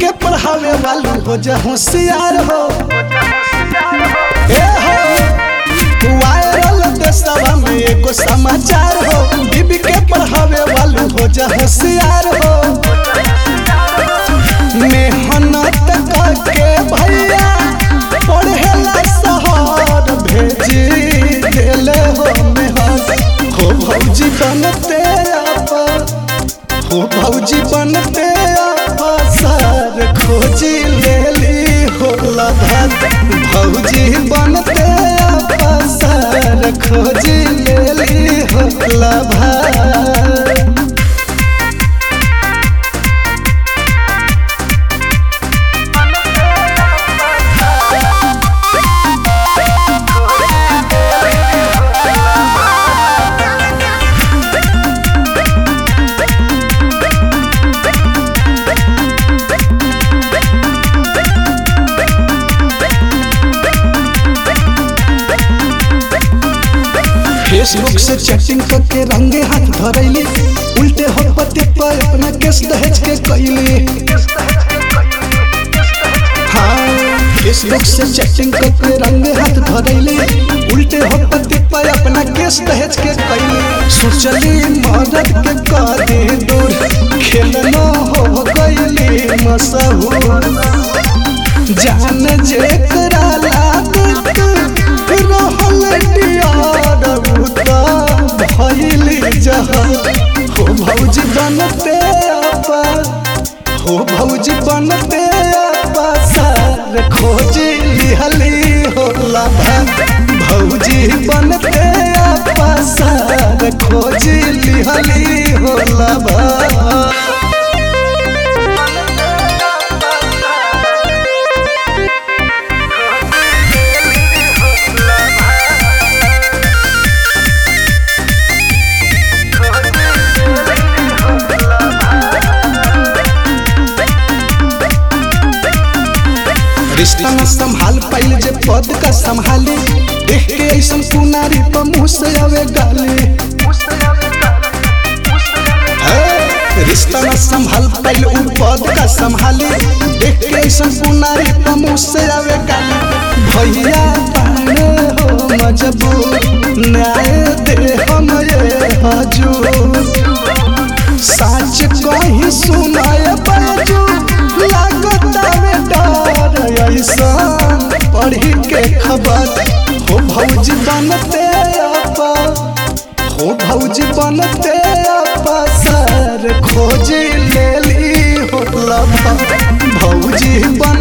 के पढ़ावे वालू हो जा होशियार हो। ए हो वायरल देशवा में एगो समाचार हो, बीबी के पढ़ावे वालू हो जा होशियार हो। मेहनत करके भैया पढ़ेला शहर भेजी देले हो मेहर हो भौजी बनते हो भौजी बनते अफसर खोजी लेली हो लभर। भौजी बनते अफसर खोजी लेली हो लभर। फेसबुक से चैटिंग करके रंगे हाथ धरैली, उल्टे हो पति पर अपना केस दहेज के कैली। हाँ फेसबुक से चैटिंग करके रंगे हाथ धरैली, उल्टे हो पति पर अपना केस दहेज के कैली। सोचली मदद के करे दूर खेलनो हो गईली मशहूर। जान जेकरा लागत रहल डियार भइली जहां हो भौजी बनते हो भौजी बनते अफसर खोजी लिहली हो लभर। भौजी बनते अफसर खोजी लिहली हो लभर। रिश्ता न संभाल पाइल जे पद का संभाली, देख के ऐसा कुनारी पर मुँह से आवे गाली। रिश्ता न संभाल पाइल उ पद का संभाली, देख के ऐसा कुनारी पर मुँह से आवे गाली। भैया पाने हो मजबूर न्याय दे हम ये हजूर। सच कहीं सुनाए बाजू लागता में डर ऐसा पढ़ी के खबर हो भौजी बनते हो भौजी बनते अफसर खोजी लेली हो लभर। भौजी